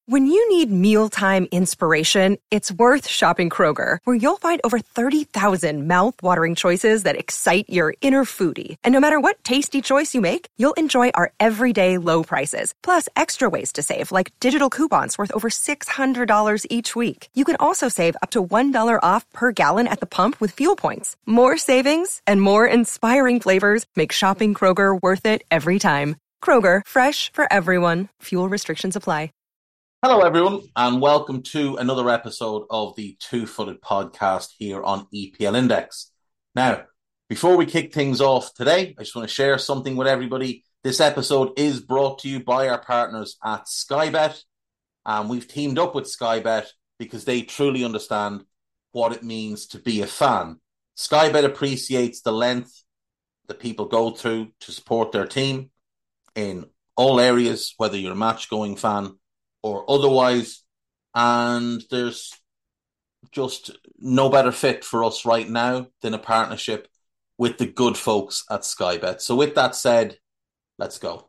When you need mealtime inspiration, it's worth shopping Kroger, where you'll find over 30,000 mouth-watering choices that excite your inner foodie. And no matter what tasty choice you make, you'll enjoy our everyday low prices, plus extra ways to save, like digital coupons worth over $600 each week. You can also save up to $1 off per gallon at the pump with fuel points. More savings and more inspiring flavors make shopping Kroger worth it every time. Kroger, fresh for everyone. Fuel restrictions apply. Hello, everyone, and welcome to another episode of the Two-Footed Podcast here on EPL Index. Now, before we kick things off today, I just want to share something with everybody. This episode is brought to you by our partners at Sky Bet, and we've teamed up with Sky Bet because they truly understand what it means to be a fan. Sky Bet appreciates the length that people go through to support their team in all areas, whether you're a match-going fan or otherwise, and there's just no better fit for us right now than a partnership with the good folks at Sky Bet. So with that said, let's go.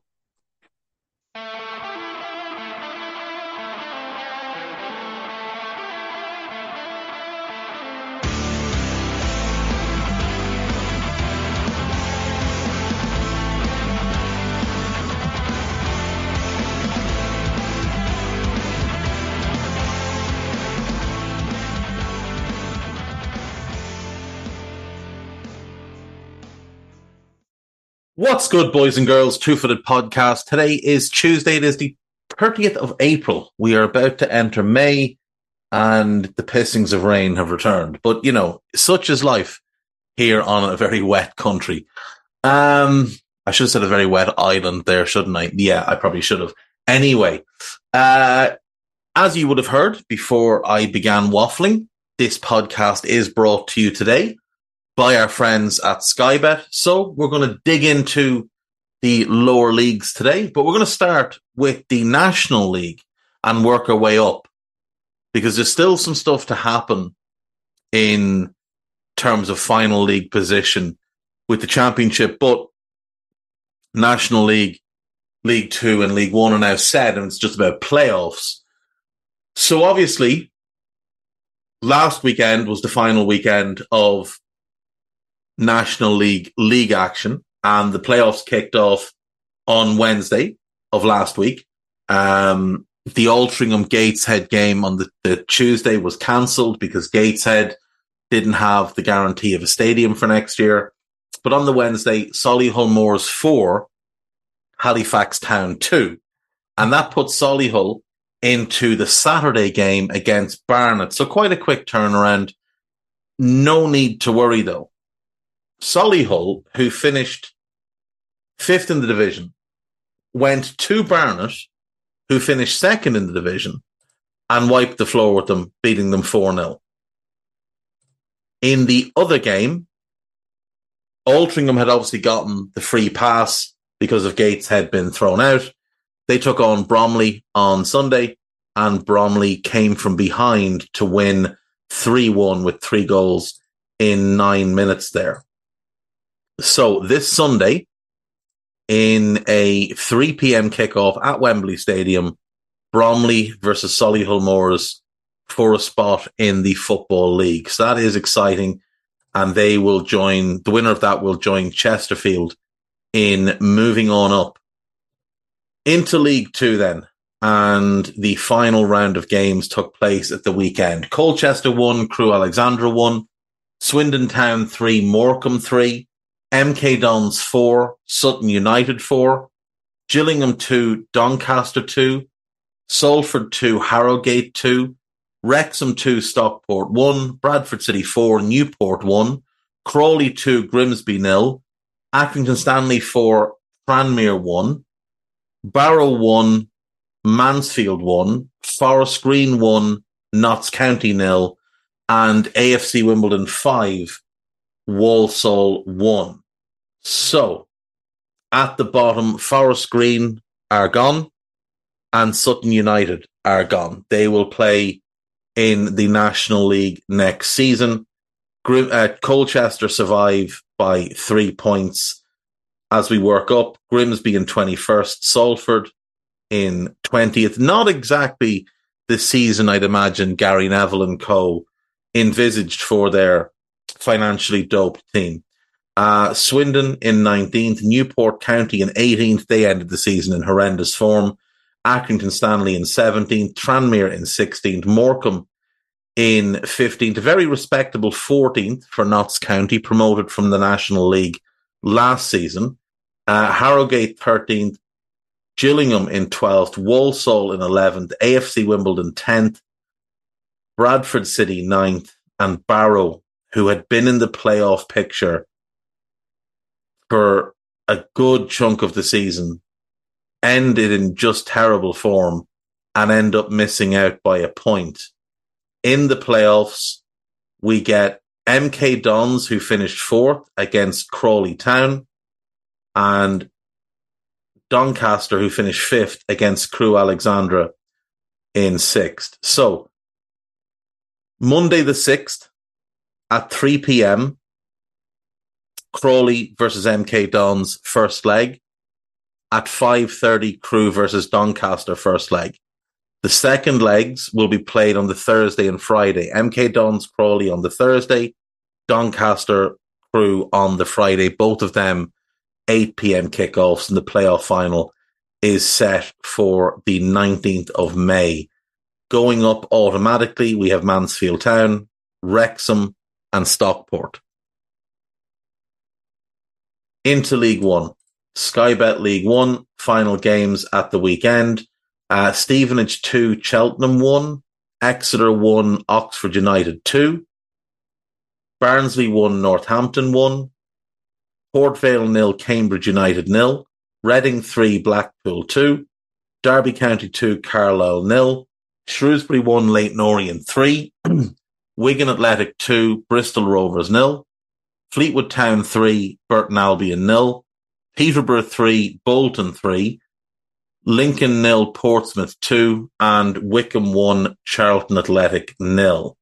What's good, boys and girls? Two-Footed Podcast. Today is Tuesday. It is the 30th of April. We are about to enter May, and the pissings of rain have returned. But, you know, such is life here on a very wet country. I should have said a very wet island there, shouldn't I? Yeah, I probably should have. Anyway, as you would have heard before I began waffling, this podcast is brought to you today by our friends at Sky Bet. So we're going to dig into the lower leagues today, but we're going to start with the National League and work our way up, because there's still some stuff to happen in terms of final league position with the Championship, but National League, League Two and League One are now set, and it's just about playoffs. So obviously, last weekend was the final weekend of National League action, and the playoffs kicked off on Wednesday of last week. The Altrincham Gateshead game on the Tuesday was cancelled because Gateshead didn't have the guarantee of a stadium for next year. But on the Wednesday, Solihull Moors 4, Halifax Town 2. And that put Solihull into the Saturday game against Barnet. So quite a quick turnaround. No need to worry, though. Solihull, who finished 5th in the division, went to Barnet, who finished 2nd in the division, and wiped the floor with them, beating them 4-0. In the other game, Altrincham had obviously gotten the free pass because of Gateshead being thrown out. They took on Bromley on Sunday, and Bromley came from behind to win 3-1 with 3 goals in 9 minutes there. So this Sunday, in a 3 p.m. kickoff at Wembley Stadium, Bromley versus Solihull Moors for a spot in the Football League. So that is exciting, and they will join, the winner of that will join Chesterfield in moving on up into League Two then. And the final round of games took place at the weekend. Colchester 1, Crewe Alexandra 1, Swindon Town 3, Morecambe 3, MK Dons 4, Sutton United 4, Gillingham 2, Doncaster 2, Salford 2, Harrogate 2, Wrexham 2, Stockport 1, Bradford City 4, Newport 1, Crawley 2, Grimsby 0, Accrington Stanley 4, Tranmere 1, Barrow 1, Mansfield 1, Forest Green 1, Notts County 0, and AFC Wimbledon 5, Walsall 1. So, at the bottom, Forest Green are gone and Sutton United are gone. They will play in the National League next season. Colchester survive by 3 points as we work up. Grimsby in 21st, Salford in 20th. Not exactly the season I'd imagine Gary Neville and co. envisaged for their financially doped team. Swindon in 19th, Newport County in 18th. They ended the season in horrendous form. Accrington Stanley in 17th, Tranmere in 16th, Morecambe in 15th, a very respectable 14th for Notts County, promoted from the National League last season. Harrogate 13th, Gillingham in 12th, Walsall in 11th, AFC Wimbledon 10th, Bradford City 9th, and Barrow, who had been in the playoff picture for a good chunk of the season, ended in just terrible form and end up missing out by a point. In the playoffs, we get MK Dons, who finished 4th against Crawley Town, and Doncaster, who finished 5th against Crewe Alexandra in 6th. So, Monday the 6th at 3 p.m, Crawley versus MK Dons first leg. At 5:30, Crewe versus Doncaster first leg. The second legs will be played on the Thursday and Friday. MK Dons Crawley on the Thursday, Doncaster Crewe on the Friday. Both of them 8 p.m. kickoffs, and the playoff final is set for the 19th of May. Going up automatically, we have Mansfield Town, Wrexham, and Stockport. Into League One. Sky Bet League One, final games at the weekend. Stevenage 2, Cheltenham 1, Exeter 1, Oxford United 2, Barnsley 1, Northampton 1, Port Vale 0, Cambridge United 0, Reading 3, Blackpool 2, Derby County 2, Carlisle 0, Shrewsbury 1, Leyton Orient 3, Wigan Athletic 2, Bristol Rovers 0, Fleetwood Town 3, Burton Albion 0, Peterborough 3, Bolton 3, Lincoln 0, Portsmouth 2, and Wickham 1, Charlton Athletic 0.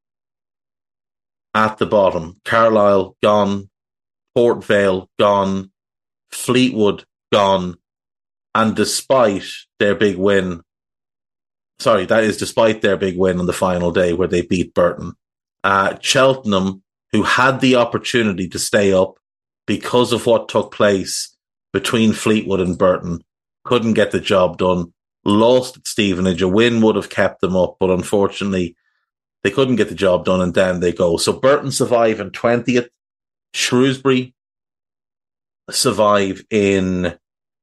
At the bottom, Carlisle gone, Port Vale gone, Fleetwood gone, and despite their big win on the final day where they beat Burton, Cheltenham, who had the opportunity to stay up because of what took place between Fleetwood and Burton, couldn't get the job done, lost at Stevenage. A win would have kept them up, but unfortunately they couldn't get the job done, and down they go. So Burton survive in 20th, Shrewsbury survive in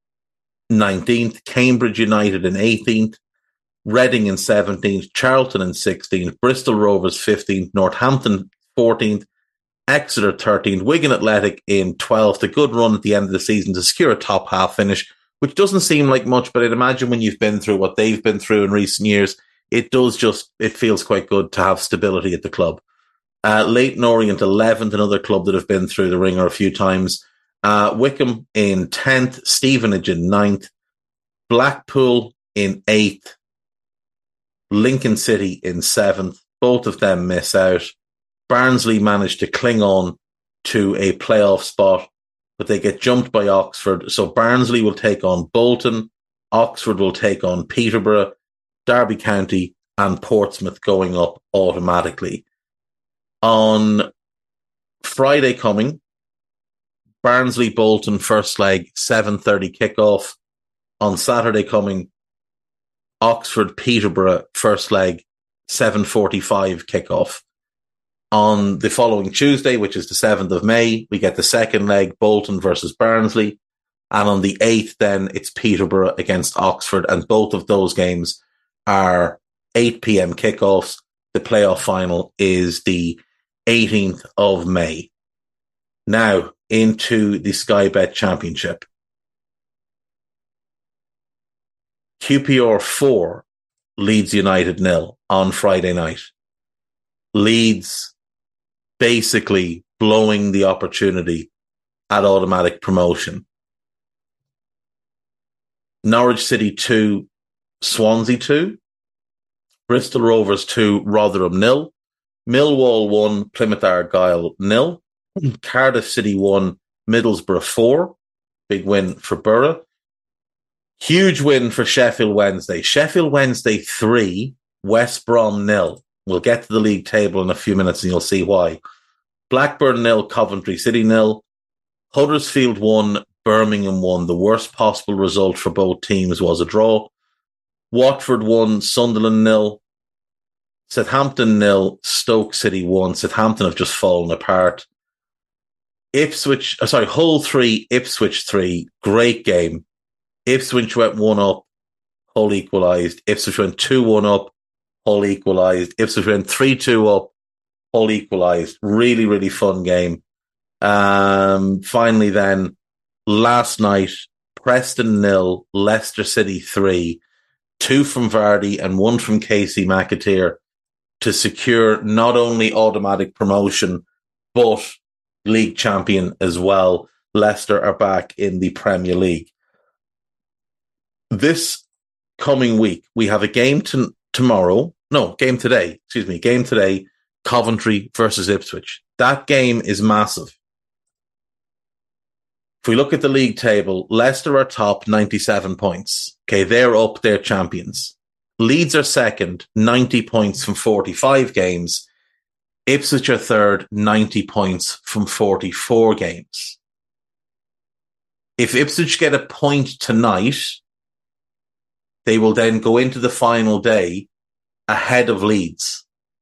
19th, Cambridge United in 18th, Reading in 17th, Charlton in 16th, Bristol Rovers 15th, Northampton 14th, Exeter 13th, Wigan Athletic in 12th. A good run at the end of the season to secure a top half finish, which doesn't seem like much, but I'd imagine when you've been through what they've been through in recent years, it feels quite good to have stability at the club. Leyton Orient 11th, another club that have been through the ringer a few times. Wickham in 10th, Stevenage in 9th, Blackpool in 8th, Lincoln City in 7th. Both of them miss out. Barnsley managed to cling on to a playoff spot, but they get jumped by Oxford. So Barnsley will take on Bolton, Oxford will take on Peterborough, Derby County and Portsmouth going up automatically. On Friday coming, Barnsley Bolton first leg 7:30 kickoff. On Saturday coming, Oxford Peterborough first leg 7:45 kickoff. On the following Tuesday, which is the 7th of May, we get the second leg, Bolton versus Barnsley. And on the 8th, then, it's Peterborough against Oxford. And both of those games are 8 p.m. kickoffs. The playoff final is the 18th of May. Now, into the Sky Bet Championship. QPR 4, Leeds United 0 on Friday night. Leeds basically blowing the opportunity at automatic promotion. Norwich City 2, Swansea 2, Bristol Rovers 2, Rotherham 0, Millwall 1, Plymouth Argyle 0, Cardiff City 1, Middlesbrough 4, big win for Borough. Huge win for Sheffield Wednesday. Sheffield Wednesday 3, West Brom 0. We'll get to the league table in a few minutes and you'll see why. Blackburn 0, Coventry City 0. Huddersfield 1, Birmingham 1. The worst possible result for both teams was a draw. Watford 1, Sunderland 0. Southampton 0, Stoke City 1. Southampton have just fallen apart. Hull 3, Ipswich 3. Great game. Ipswich went 1 up, Hull equalised. Ipswich went 2-1 up, Hull equalised. Ipswich went 3-2 up, Hull equalised. Really, really fun game. Finally then, last night, Preston 0, Leicester City 3. 2 from Vardy and 1 from Casey McAteer to secure not only automatic promotion, but league champion as well. Leicester are back in the Premier League. This coming week, we have a game game today, Coventry versus Ipswich. That game is massive. If we look at the league table, Leicester are top, 97 points. Okay, they're up, they're champions. Leeds are second, 90 points from 45 games. Ipswich are third, 90 points from 44 games. If Ipswich get a point tonight, they will then go into the final day ahead of Leeds.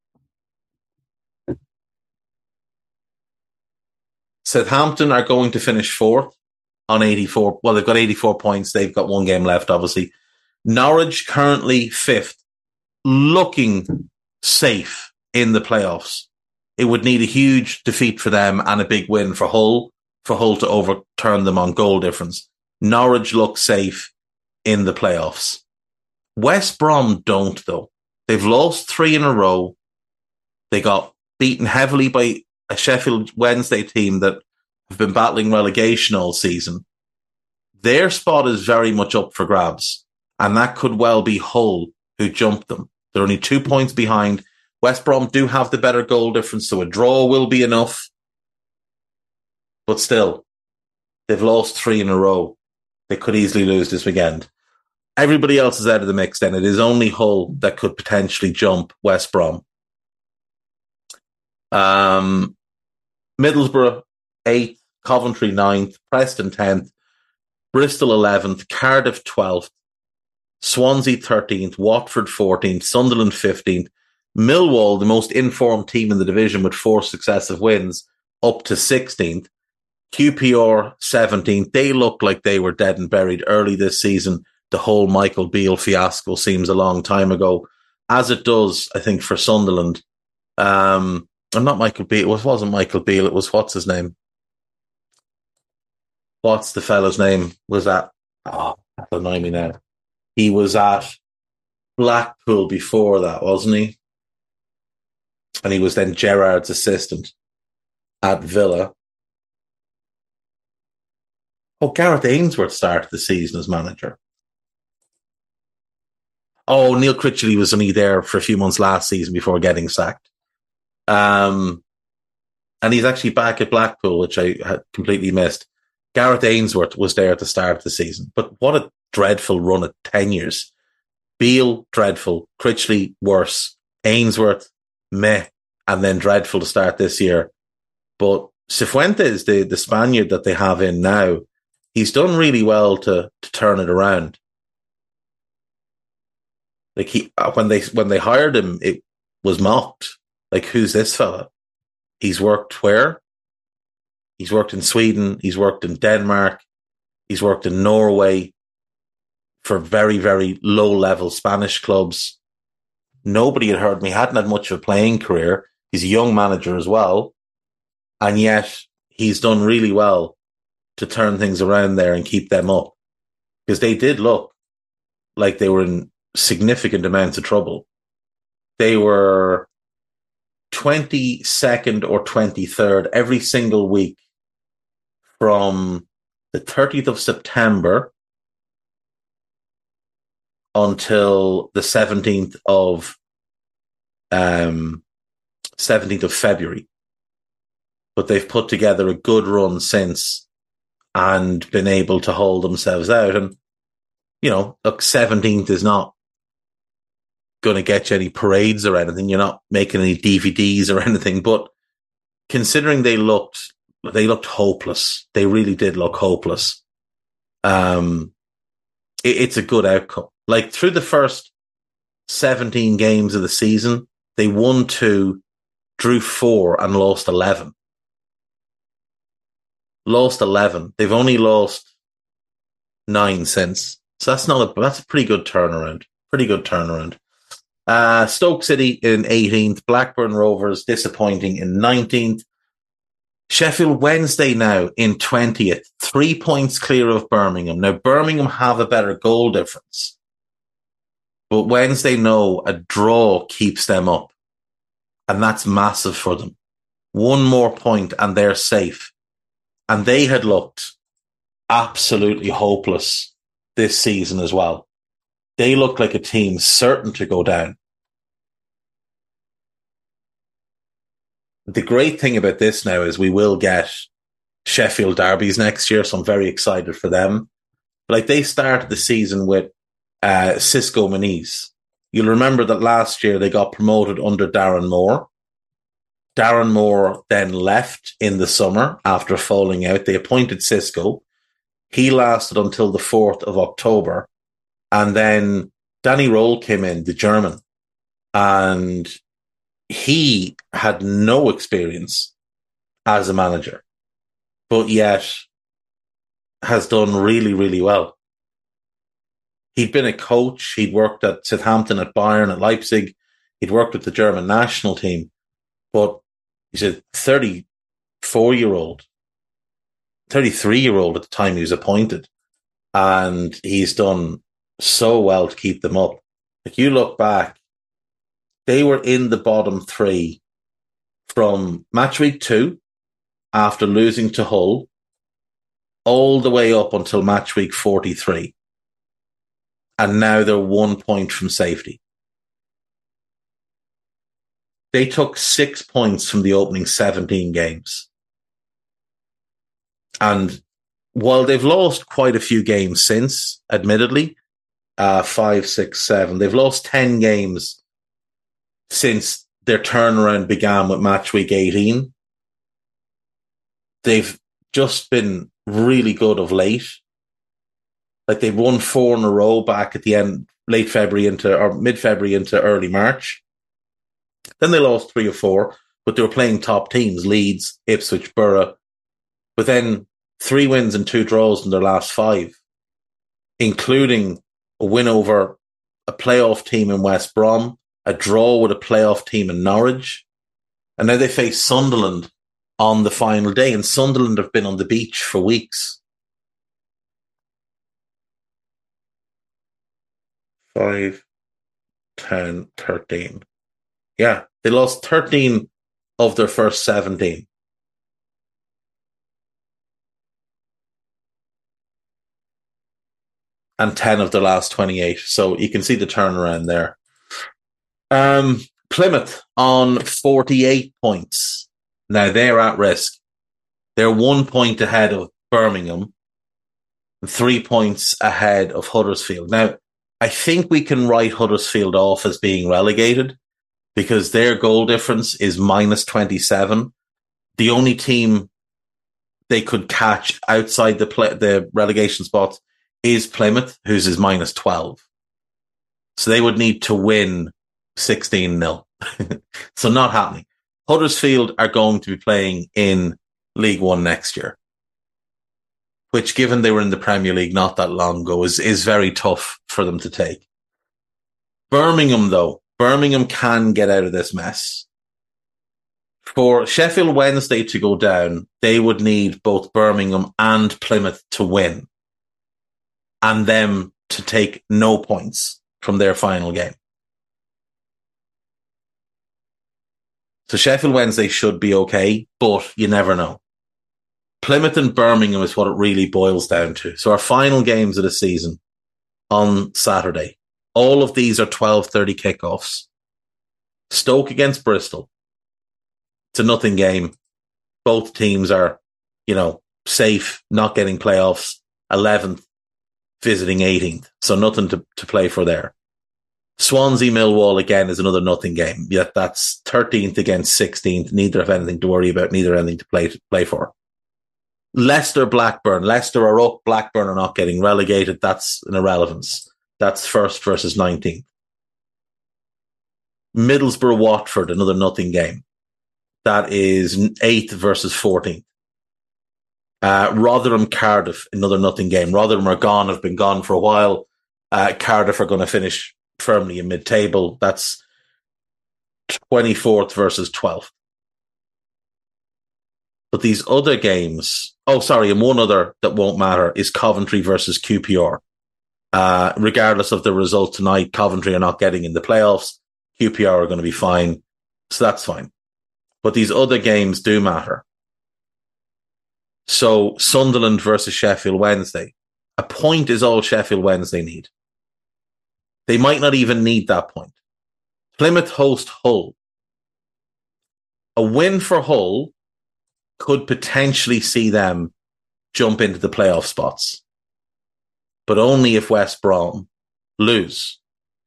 Southampton are going to finish fourth on 84. Well, they've got 84 points. They've got one game left, obviously. Norwich currently fifth, looking safe in the playoffs. It would need a huge defeat for them and a big win for Hull to overturn them on goal difference. Norwich look safe in the playoffs. West Brom don't, though. They've lost 3 in a row. They got beaten heavily by a Sheffield Wednesday team that have been battling relegation all season. Their spot is very much up for grabs, and that could well be Hull who jumped them. They're only 2 points behind. West Brom do have the better goal difference, so a draw will be enough. But still, they've lost 3 in a row. They could easily lose this weekend. Everybody else is out of the mix then. It is only Hull that could potentially jump West Brom. Middlesbrough 8th, Coventry 9th, Preston 10th, Bristol 11th, Cardiff 12th, Swansea 13th, Watford 14th, Sunderland 15th, Millwall, the most informed team in the division with 4 successive wins, up to 16th, QPR 17th. They look like they were dead and buried early this season. The whole Michael Beale fiasco seems a long time ago, as it does, I think, for Sunderland. I'm not Michael Beale. It wasn't Michael Beale. It was, what's his name? What's the fella's name? Was that? Oh, that's annoying me now. He was at Blackpool before that, wasn't he? And he was then Gerrard's assistant at Villa. Oh, Gareth Ainsworth started the season as manager. Oh, Neil Critchley was only there for a few months last season before getting sacked. And he's actually back at Blackpool, which I had completely missed. Gareth Ainsworth was there at the start of the season. But what a dreadful run at 10 years. Beale, dreadful. Critchley, worse. Ainsworth, meh. And then dreadful to start this year. But Cifuentes, the Spaniard that they have in now, he's done really well to turn it around. Like when they hired him, it was mocked. Like, who's this fella? He's worked where? He's worked in Sweden. He's worked in Denmark. He's worked in Norway for very, very low-level Spanish clubs. Nobody had heard him. He hadn't had much of a playing career. He's a young manager as well. And yet he's done really well to turn things around there and keep them up. Because they did look like they were in significant amounts of trouble. They were 22nd or 23rd every single week from the 30th of September until the 17th of February. But they've put together a good run since and been able to hold themselves out. And, look, 17th is not going to get you any parades or anything. You're not making any DVDs or anything. But considering they looked hopeless. They really did look hopeless. It's a good outcome. Like through the first 17 games of the season, they won 2, drew 4, and lost 11. Lost 11. They've only lost 9 since. So that's a pretty good turnaround. Stoke City in 18th. Blackburn Rovers disappointing in 19th. Sheffield Wednesday now in 20th. 3 points clear of Birmingham. Now, Birmingham have a better goal difference. But Wednesday know a draw keeps them up. And that's massive for them. 1 more point and they're safe. And they had looked absolutely hopeless this season as well. They looked like a team certain to go down. The great thing about this now is we will get Sheffield derbies next year, so I'm very excited for them. Like they started the season with Xisco Muniz. You'll remember that last year they got promoted under Darren Moore. Darren Moore then left in the summer after falling out. They appointed Xisco. He lasted until the 4th of October. And then Danny Roll came in, the German. And he had no experience as a manager, but yet has done really, really well. He'd been a coach. He'd worked at Southampton, at Bayern, at Leipzig. He'd worked with the German national team. But he's a 34-year-old, 33-year-old at the time he was appointed. And he's done so well to keep them up. Like you look back, they were in the bottom 3 from match week 2 after losing to Hull all the way up until match week 43. And now they're 1 point from safety. They took 6 points from the opening 17 games. And while they've lost quite a few games since, admittedly, 5, 6, 7, they've lost 10 games since their turnaround began with match week 18. They've just been really good of late. Like they've won 4 in a row back at the end, late February or mid-February into early March. Then they lost 3 or 4, but they were playing top teams, Leeds, Ipswich, Borough. But then 3 wins and 2 draws in their last 5, including a win over a playoff team in West Brom, a draw with a playoff team in Norwich. And now they face Sunderland on the final day. And Sunderland have been on the beach for weeks. 5, 10, 13. Yeah, they lost 13 of their first 17. And 10 of their last 28. So you can see the turnaround there. Plymouth on 48 points. Now they're at risk. They're 1 point ahead of Birmingham and 3 points ahead of Huddersfield. Now, I think we can write Huddersfield off as being relegated because their goal difference is minus 27. The only team they could catch outside the relegation spots is Plymouth, whose is minus 12. So they would need to win 16-0. So not happening. Huddersfield are going to be playing in League One next year, which, given they were in the Premier League not that long ago, is very tough for them to take. Birmingham, though, Birmingham can get out of this mess. For Sheffield Wednesday to go down, they would need both Birmingham and Plymouth to win, and them to take no points from their final game. So Sheffield Wednesday should be okay, but you never know. Plymouth and Birmingham is what it really boils down to. So our final games of the season on Saturday. All of these are 12:30 kickoffs. Stoke against Bristol. It's a nothing game. Both teams are, safe, not getting playoffs. 11th, visiting 18th. So nothing to play for there. Swansea Millwall again is another nothing game. Yet that's 13th against 16th. Neither have anything to worry about. Neither anything to play for. Leicester Blackburn. Leicester are up. Blackburn are not getting relegated. That's an irrelevance. That's 1st versus 19th. Middlesbrough Watford, another nothing game. That is 8th versus 14th. Rotherham Cardiff, another nothing game. Rotherham are gone, have been gone for a while. Cardiff are going to finish firmly in mid-table. That's 24th versus 12th. But these other games, and one other that won't matter is Coventry versus QPR. Regardless of the result tonight, Coventry are not getting in the playoffs. QPR are going to be fine. So that's fine. But these other games do matter. So Sunderland versus Sheffield Wednesday. A point is all Sheffield Wednesday need. They might not even need that point. Plymouth host Hull. A win for Hull could potentially see them jump into the playoff spots. But only if West Brom lose.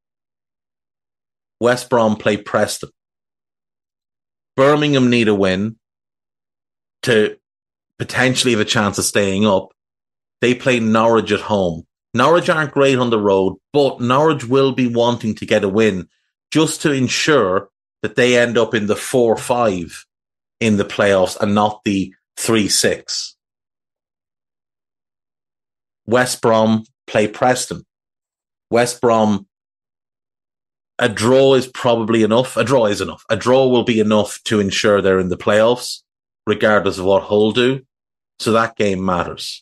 West Brom play Preston. Birmingham need a win to potentially have a chance of staying up. They play Norwich at home. Norwich aren't great on the road, but Norwich will be wanting to get a win just to ensure that they end up in the 4-5 in the playoffs and not the 3-6. West Brom play Preston. West Brom, a draw is probably enough. A draw is enough. A draw will be enough to ensure they're in the playoffs, regardless of what Hull do. So that game matters.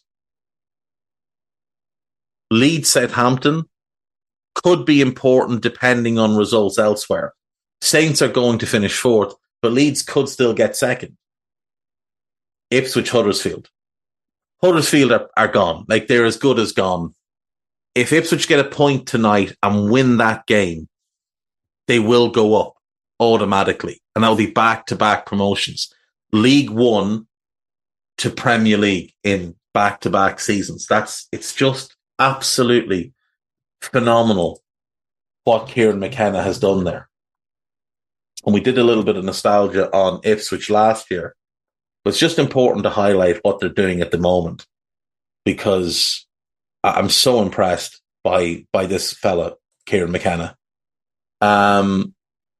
Leeds Southampton could be important depending on results elsewhere. Saints are going to finish 4th, but Leeds could still get 2nd. Ipswich Huddersfield. Huddersfield are gone. Like, they're as good as gone. If Ipswich get a point tonight and win that game, they will go up automatically. And that'll be back-to-back promotions. League One to Premier League in back-to-back seasons. It's just absolutely phenomenal what Kieran McKenna has done there. And we did a little bit of nostalgia on Ipswich last year. But it's just important to highlight what they're doing at the moment, because I'm so impressed by this fella, Kieran McKenna. So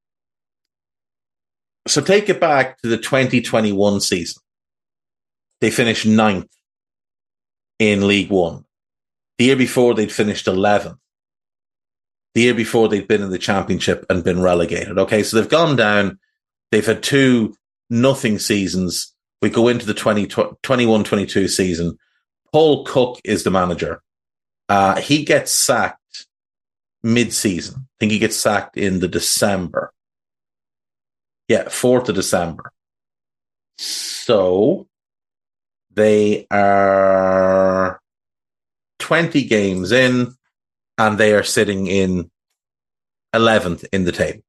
take it back to the 2021 season. They finished 9th in League One. The year before, they'd finished 11th. The year before, they'd been in the Championship and been relegated. Okay, so they've gone down. They've had 2 nothing seasons. We go into the 21-22 season. Paul Cook is the manager. He gets sacked mid-season. I think he gets sacked in the December. Yeah, 4th of December. So they are 20 games in, and they are sitting in 11th in the table.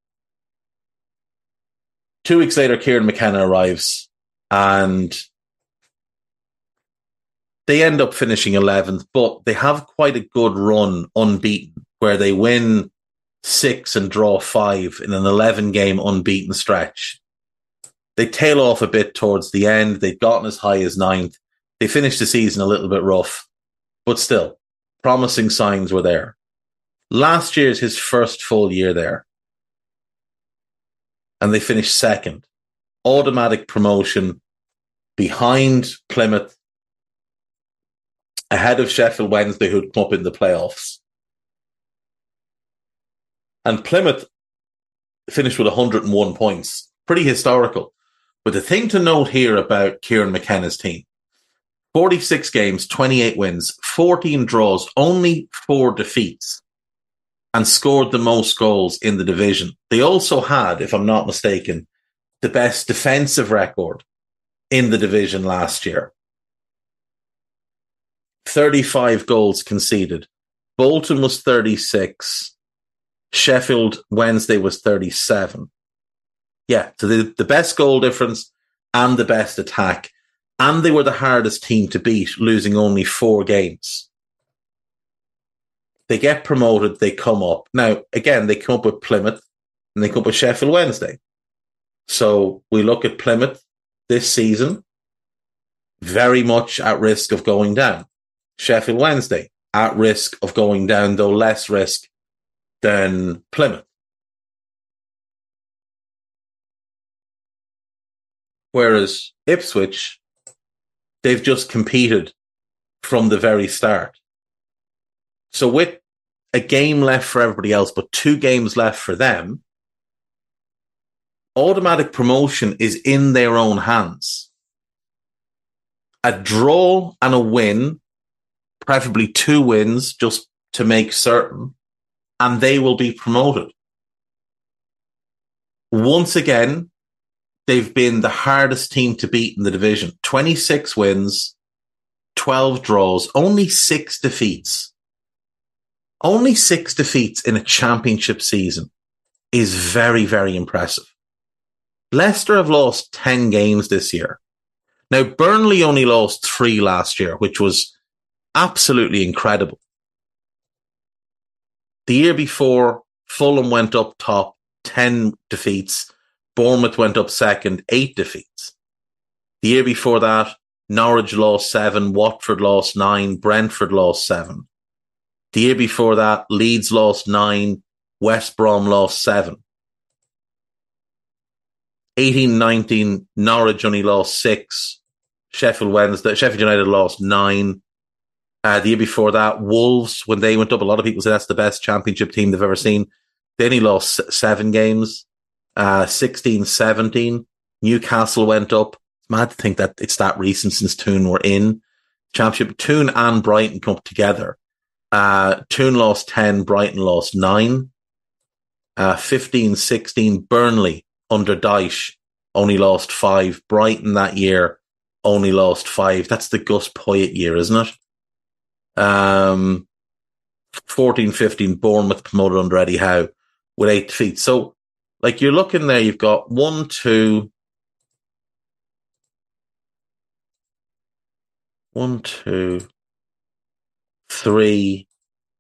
2 weeks later, Kieran McKenna arrives, and they end up finishing 11th, but they have quite a good run unbeaten, where they win 6 and draw 5 in an 11-game unbeaten stretch. They tail off a bit towards the end. They've gotten as high as 9th. They finished the season a little bit rough, but still, promising signs were there. Last year's his first full year there, and they finished 2nd. Automatic promotion behind Plymouth, ahead of Sheffield Wednesday, who'd come up in the playoffs. And Plymouth finished with 101 points. Pretty historical. But the thing to note here about Kieran McKenna's team, 46 games, 28 wins, 14 draws, only 4 defeats, and scored the most goals in the division. They also had, if I'm not mistaken, the best defensive record in the division last year. 35 goals conceded. Bolton was 36. Sheffield Wednesday was 37. Yeah, so the best goal difference and the best attack. And they were the hardest team to beat, losing only 4 games. They get promoted, they come up. Now, again, they come up with Plymouth and they come up with Sheffield Wednesday. So we look at Plymouth this season, very much at risk of going down. Sheffield Wednesday, at risk of going down, though less risk than Plymouth. Whereas Ipswich, they've just competed from the very start. So with a game left for everybody else, but 2 games left for them, automatic promotion is in their own hands. A draw and a win, preferably 2 wins, just to make certain, and they will be promoted. Once again, they've been the hardest team to beat in the division. 26 wins, 12 draws, only 6 defeats. Only 6 defeats in a championship season is very, very impressive. Leicester have lost 10 games this year. Now, Burnley only lost 3 last year, which was absolutely incredible. The year before, Fulham went up top, 10 defeats. Bournemouth went up second, 8 defeats. The year before that, Norwich lost 7, Watford lost 9, Brentford lost 7. The year before that, Leeds lost 9, West Brom lost 7. 18-19, Norwich only lost 6. Sheffield United lost 9. The year before that, Wolves, when they went up, a lot of people say that's the best championship team they've ever seen. They only lost 7 games. 16-17, Newcastle went up. It's mad to think that it's that recent since Toon were in championship. Toon and Brighton come up together. Toon lost 10, Brighton lost 9. 15-16, Burnley under Dyche only lost 5. Brighton that year only lost 5. That's the Gus Poyet year, isn't it? 14-15, Bournemouth promoted under Eddie Howe with 8 defeats. So, like, you're looking there, you've got 1, 2, 3,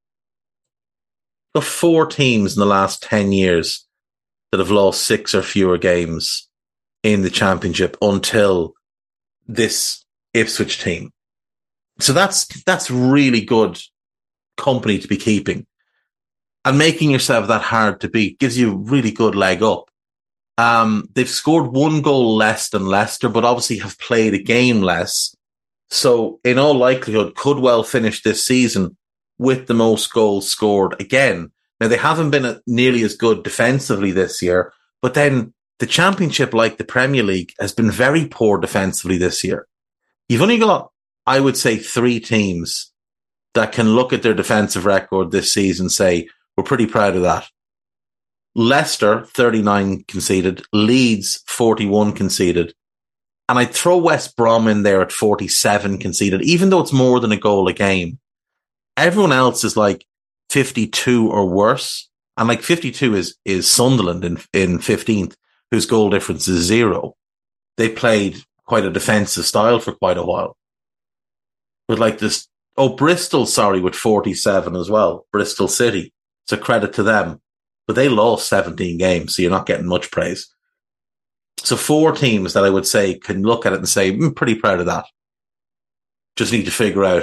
got 4 teams in the last 10 years that have lost 6 or fewer games in the championship until this Ipswich team. So that's really good company to be keeping. And making yourself that hard to beat gives you a really good leg up. They've scored 1 goal less than Leicester, but obviously have played a game less. So in all likelihood, could well finish this season with the most goals scored again. Now, they haven't been nearly as good defensively this year, but then the Championship, like the Premier League, has been very poor defensively this year. You've only got, I would say, 3 teams that can look at their defensive record this season and say, we're pretty proud of that. Leicester, 39 conceded. Leeds, 41 conceded. And I'd throw West Brom in there at 47 conceded, even though it's more than a goal a game. Everyone else is like 52 or worse. And like 52 is Sunderland in 15th, whose goal difference is 0. They played quite a defensive style for quite a while. With like this, Bristol, with 47 as well. Bristol City. It's a credit to them. But they lost 17 games, so you're not getting much praise. So 4 teams that I would say can look at it and say, I'm pretty proud of that. Just need to figure out,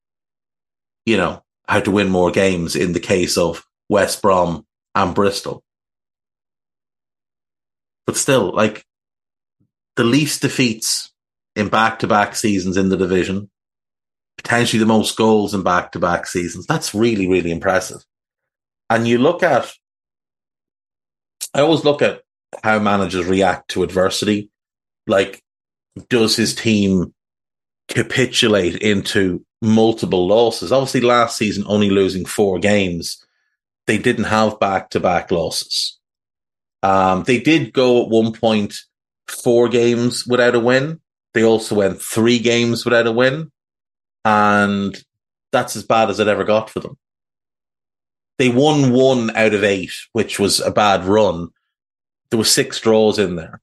how to win more games in the case of West Brom and Bristol. But still, like, the least defeats in back-to-back seasons in the division, potentially the most goals in back-to-back seasons. That's really, really impressive. And I always look at how managers react to adversity. Like, does his team capitulate into multiple losses? Obviously, last season, only losing 4 games, they didn't have back-to-back losses. They did go at one point 4 games without a win. They also went 3 games without a win. And that's as bad as it ever got for them. They won 1 out of 8, which was a bad run. There were 6 draws in there.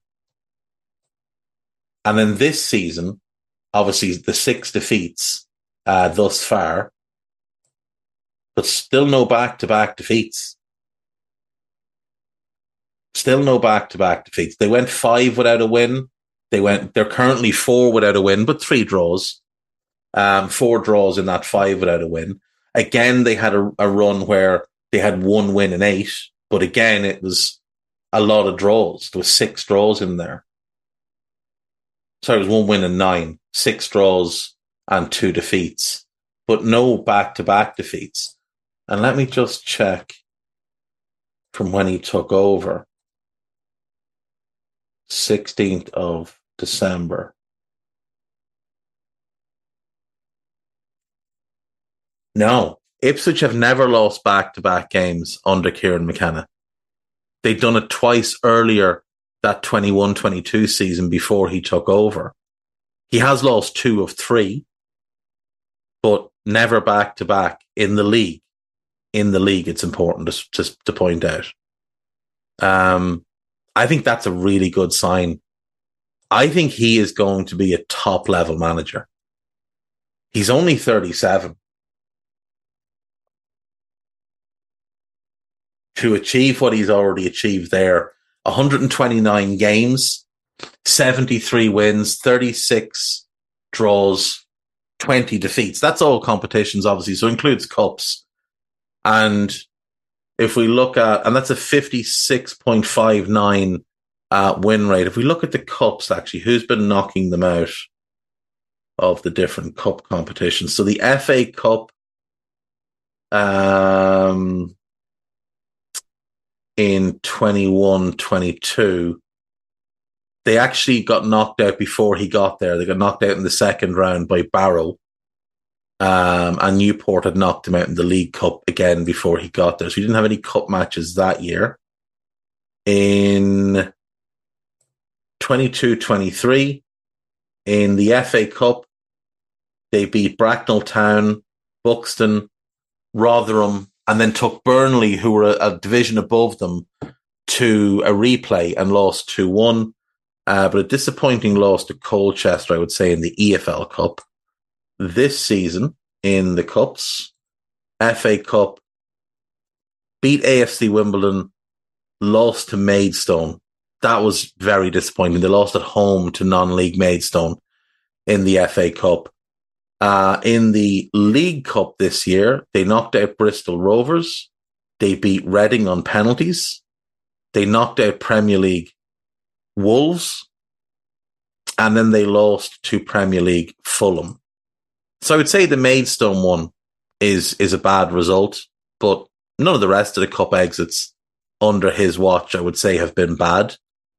And then this season, obviously the 6 defeats thus far. but still no back-to-back defeats. Still no back-to-back defeats. They went 5 without a win. They're currently 4 without a win, but 3 draws. 4 draws in that 5 without a win. Again, they had a run where they had 1 win in 8, but again, it was a lot of draws. There was 6 draws in there. Sorry, it was 1 win and 9, 6 draws and 2 defeats, but no back-to-back defeats. And let me just check from when he took over. 16th of December. No, Ipswich have never lost back-to-back games under Kieran McKenna. They'd done it twice earlier that 21-22 season before he took over. He has lost 2 of 3, but never back-to-back in the league. In the league, it's important to point out. I think that's a really good sign. I think he is going to be a top-level manager. He's only 37. To achieve what he's already achieved there, 129 games, 73 wins, 36 draws, 20 defeats. That's all competitions, obviously, so includes cups. And if we look at, and that's a 56.59 win rate. If we look at the cups, actually, who's been knocking them out of the different cup competitions? So the FA Cup, in 21-22, they actually got knocked out before he got there. They got knocked out in the second round by Barrow. And Newport had knocked him out in the League Cup again before he got there. So he didn't have any cup matches that year. In 22-23, in the FA Cup, they beat Bracknell Town, Buxton, Rotherham, and then took Burnley, who were a division above them, to a replay and lost 2-1. But a disappointing loss to Colchester, I would say, in the EFL Cup. This season, in the Cups, FA Cup, beat AFC Wimbledon, lost to Maidstone. That was very disappointing. They lost at home to non-league Maidstone in the FA Cup. In the League Cup this year, they knocked out Bristol Rovers. They beat Reading on penalties. They knocked out Premier League Wolves. And then they lost to Premier League Fulham. So I would say the Maidstone one is a bad result, but none of the rest of the cup exits under his watch, I would say, have been bad.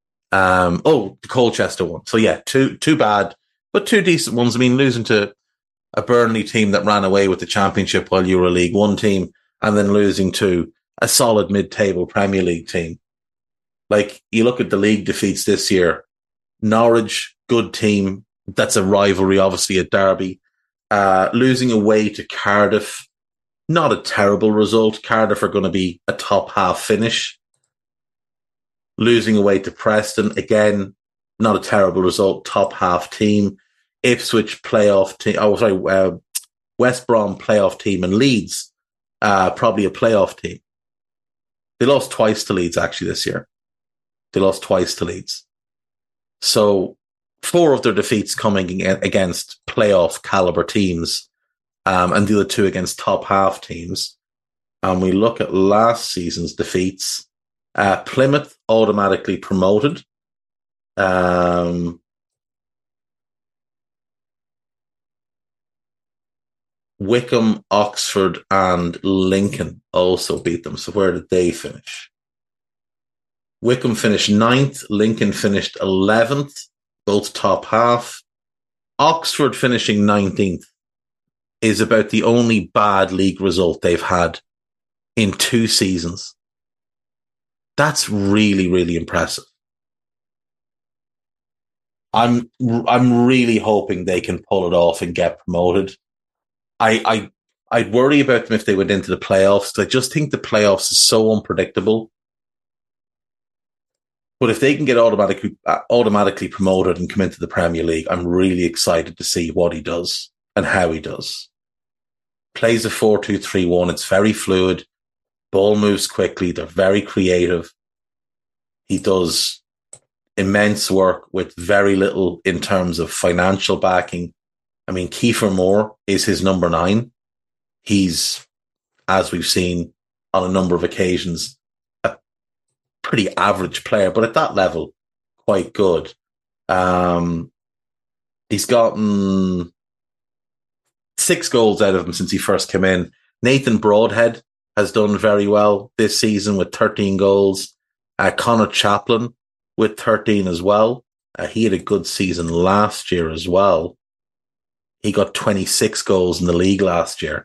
The Colchester one. So yeah, two bad, but 2 decent ones. I mean, losing to a Burnley team that ran away with the championship while you were a League One team, and then losing to a solid mid-table Premier League team. Like, you look at the league defeats this year, Norwich, good team. That's a rivalry, obviously, at Derby. Losing away to Cardiff, not a terrible result. Cardiff are going to be a top half finish. Losing away to Preston, again, not a terrible result, top half team. Ipswich playoff team. West Brom playoff team, and Leeds, probably a playoff team. They lost twice to Leeds actually this year. They lost twice to Leeds. So 4 of their defeats coming against playoff caliber teams, and the other 2 against top half teams. And we look at last season's defeats. Plymouth automatically promoted. Wycombe, Oxford, and Lincoln also beat them. So where did they finish? Wycombe finished 9th. Lincoln finished 11th, both top half. Oxford finishing 19th is about the only bad league result they've had in 2 seasons. That's really, really impressive. I'm really hoping they can pull it off and get promoted. I'd worry about them if they went into the playoffs. I just think the playoffs is so unpredictable. But if they can get automatically promoted and come into the Premier League, I'm really excited to see what he does and how he does. plays a 4-2-3-1. It's very fluid. Ball moves quickly. They're very creative. He does immense work with very little in terms of financial backing. I mean, Kiefer Moore is his number 9. He's, as we've seen on a number of occasions, a pretty average player, but at that level, quite good. He's gotten 6 goals out of him since he first came in. Nathan Broadhead has done very well this season with 13 goals. Connor Chaplin with 13 as well. He had a good season last year as well. He got 26 goals in the league last year.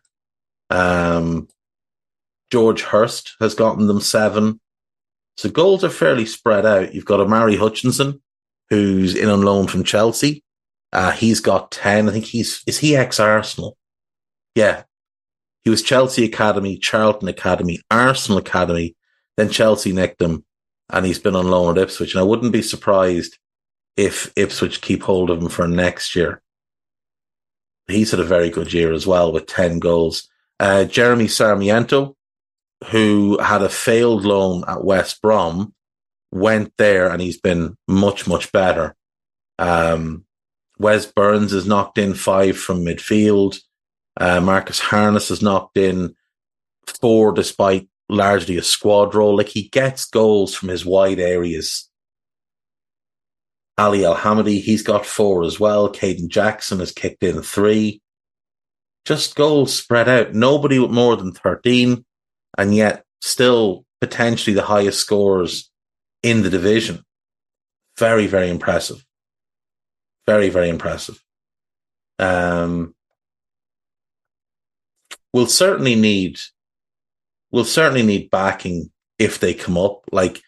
George Hurst has gotten them 7. So goals are fairly spread out. You've got Amari Hutchinson, who's in on loan from Chelsea. He's got 10. I think is he ex-Arsenal? Yeah. He was Chelsea Academy, Charlton Academy, Arsenal Academy, then Chelsea nicked him, and he's been on loan at Ipswich. And I wouldn't be surprised if Ipswich keep hold of him for next year. He's had a very good year as well with 10 goals. Jeremy Sarmiento, who had a failed loan at West Brom, went there and he's been much, much better. Wes Burns has knocked in 5 from midfield. Marcus Harness has knocked in 4 despite largely a squad role. Like, he gets goals from his wide areas. Ali Alhamadi, he's got 4 as well. Caden Jackson has kicked in 3. Just goals spread out. Nobody with more than 13, and yet still potentially the highest scorers in the division. Very, very impressive. Very, very impressive. We'll certainly need backing if they come up. Like,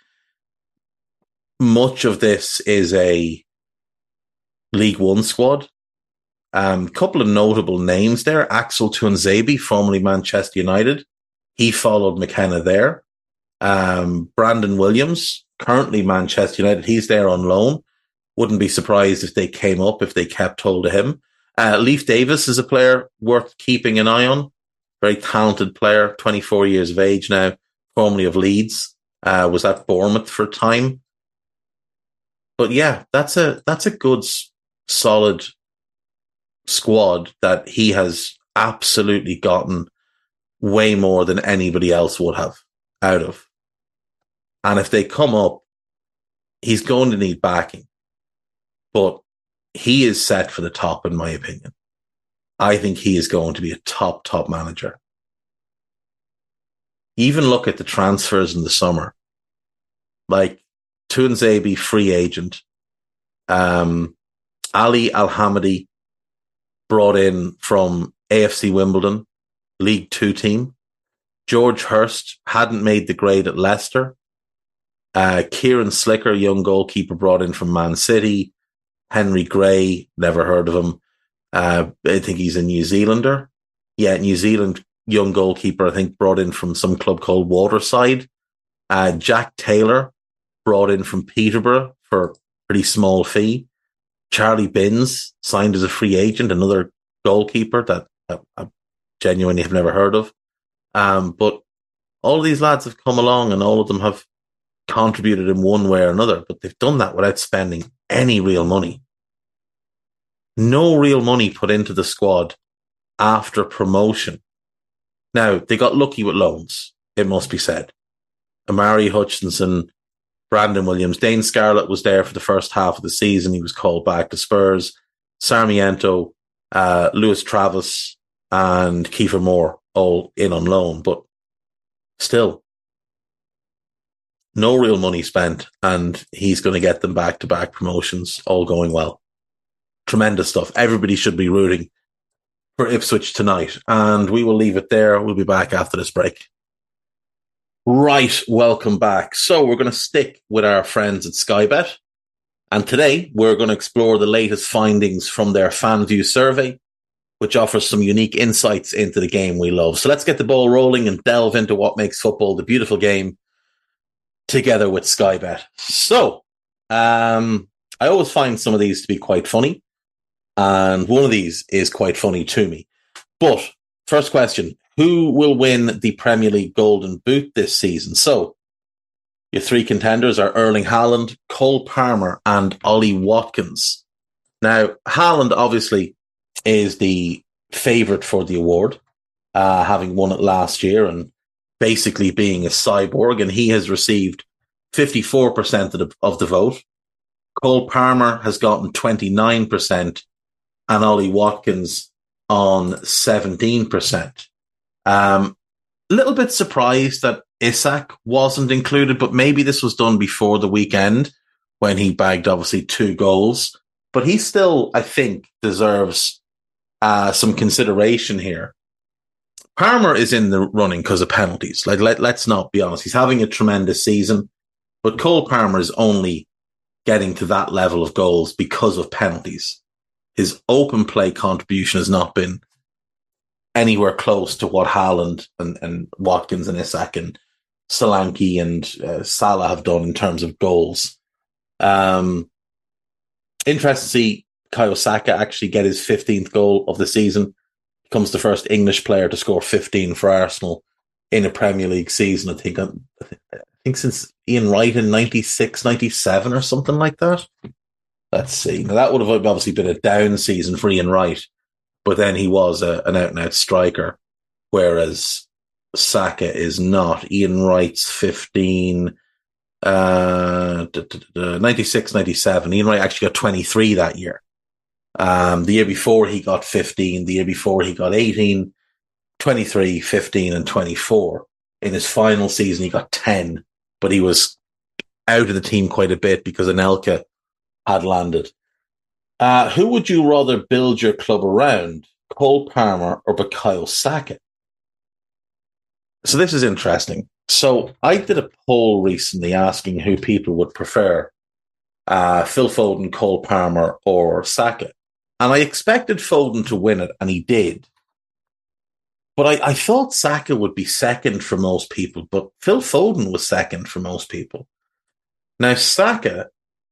much of this is a League One squad. Couple of notable names there. Axel Tuanzebe, formerly Manchester United. He followed McKenna there. Brandon Williams, currently Manchester United. He's there on loan. Wouldn't be surprised if they came up, if they kept hold of him. Leif Davis is a player worth keeping an eye on. Very talented player, 24 years of age now, formerly of Leeds. Was at Bournemouth for a time. But yeah, that's a good, solid squad that he has absolutely gotten way more than anybody else would have out of. And if they come up, he's going to need backing. But he is set for the top, in my opinion. I think he is going to be a top manager. Even look at the transfers in the summer. Like, Tuanzebe, free agent. Ali Alhamadi, brought in from AFC Wimbledon, League 2 team. George Hurst hadn't made the grade at Leicester. Kieran Slicker, young goalkeeper, brought in from Man City. Henry Gray, never heard of him. I think he's a New Zealander. Yeah, New Zealand young goalkeeper, I think, brought in from some club called Waterside. Jack Taylor, brought in from Peterborough for a pretty small fee. Charlie Binns, signed as a free agent, another goalkeeper that I genuinely have never heard of. But all of these lads have come along and all of them have contributed in one way or another, but they've done that without spending any real money. No real money put into the squad after promotion. Now, they got lucky with loans, it must be said. Amari Hutchinson, Brandon Williams, Dane Scarlett was there for the first half of the season. He was called back to Spurs. Sarmiento, Lewis Travis, and Kiefer Moore all in on loan. But still, no real money spent, and he's going to get them back-to-back promotions, all going well. Tremendous stuff. Everybody should be rooting for Ipswich tonight, and we will leave it there. We'll be back after this break. Right, welcome back. So we're going to stick with our friends at Sky Bet, and today we're going to explore the latest findings from their FanView survey, which offers some unique insights into the game we love. So let's get the ball rolling and delve into what makes football the beautiful game together with Sky Bet. So, I always find some of these to be quite funny, and one of these is quite funny to me. But first question, who will win the Premier League Golden Boot this season? So, your three contenders are Erling Haaland, Cole Palmer, and Ollie Watkins. Now, Haaland obviously is the favourite for the award, having won it last year and basically being a cyborg, and he has received 54% of the vote. Cole Palmer has gotten 29%, and Ollie Watkins on 17%. Little bit surprised that Isak wasn't included, but maybe this was done before the weekend when he bagged obviously 2 goals. But he still, I think, deserves some consideration here. Palmer is in the running because of penalties. Let's not be honest. He's having a tremendous season, but Cole Palmer is only getting to that level of goals because of penalties. His open play contribution has not been anywhere close to what Haaland and Watkins and Isak and Solanke and Salah have done in terms of goals. Interesting to see Bukayo Saka actually get his 15th goal of the season. Becomes the first English player to score 15 for Arsenal in a Premier League season. I think since Ian Wright in 96, 97 or something like that. Let's see. Now that would have obviously been a down season for Ian Wright, but then he was an out-and-out striker, whereas Saka is not. Ian Wright's 15, 96, 97. Ian Wright actually got 23 that year. The year before he got 15, the year before he got 18, 23, 15 and 24. In his final season he got 10, but he was out of the team quite a bit because Anelka had landed. Who would you rather build your club around, Cole Palmer or Bukayo Saka? So this is interesting. So I did a poll recently asking who people would prefer, Phil Foden, Cole Palmer or Saka. And I expected Foden to win it, and he did. But I thought Saka would be second for most people, but Phil Foden was second for most people. Now, Saka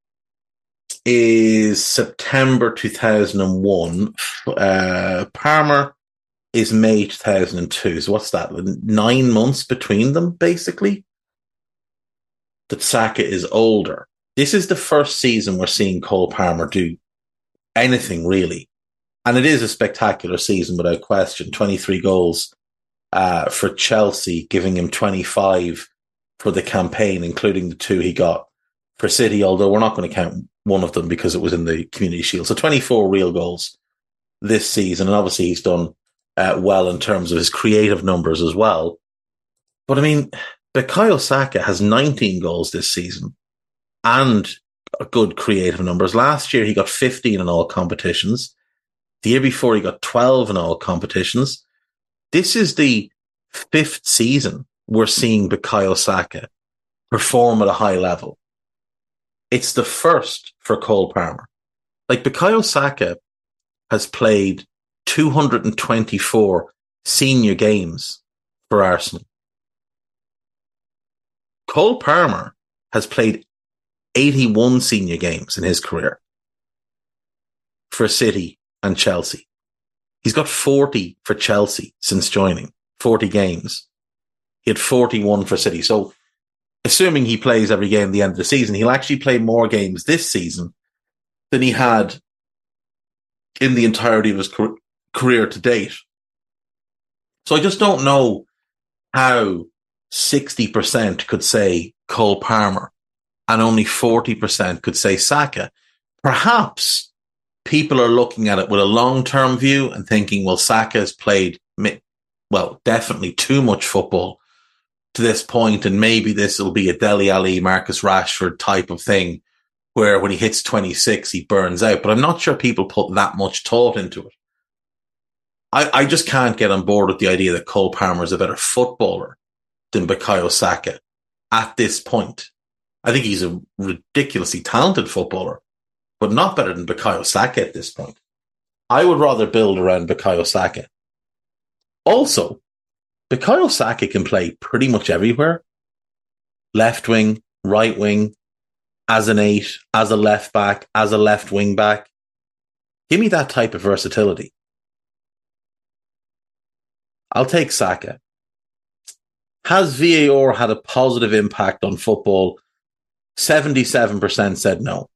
is September 2001. Palmer is May 2002. So what's that? 9 months between them, basically? That Saka is older. This is the first season we're seeing Cole Palmer do anything, really. And it is a spectacular season without question. 23 goals for Chelsea, giving him 25 for the campaign, including the 2 he got for City, although we're not going to count one of them because it was in the Community Shield. So 24 real goals this season. And obviously he's done well in terms of his creative numbers as well. But I mean, Bukayo Saka has 19 goals this season and good creative numbers. Last year he got 15 in all competitions. The year before he got 12 in all competitions. This is the 5th season we're seeing Bukayo Saka perform at a high level. It's the first for Cole Palmer. Like, Bukayo Saka has played 224 senior games for Arsenal. Cole Palmer has played 81 senior games in his career for City and Chelsea. He's got 40 for Chelsea since joining, 40 games. He had 41 for City. So, assuming he plays every game at the end of the season, he'll actually play more games this season than he had in the entirety of his career to date. So I just don't know how 60% could say Cole Palmer and only 40% could say Saka. Perhaps people are looking at it with a long-term view and thinking, well, Saka has played, well, definitely too much football to this point, and maybe this will be a Dele Alli, Marcus Rashford type of thing where when he hits 26, he burns out. But I'm not sure people put that much thought into it. I just can't get on board with the idea that Cole Palmer is a better footballer than Bukayo Saka at this point. I think he's a ridiculously talented footballer, but not better than Bukayo Saka at this point. I would rather build around Bukayo Saka. Also, Bukayo Saka can play pretty much everywhere. Left wing, right wing, as an 8, as a left back, as a left wing back. Give me that type of versatility. I'll take Saka. Has VAR had a positive impact on football? 77% said no.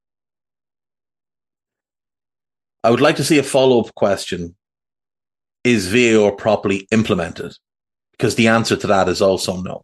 I would like to see a follow-up question. Is VAR properly implemented? Because the answer to that is also no.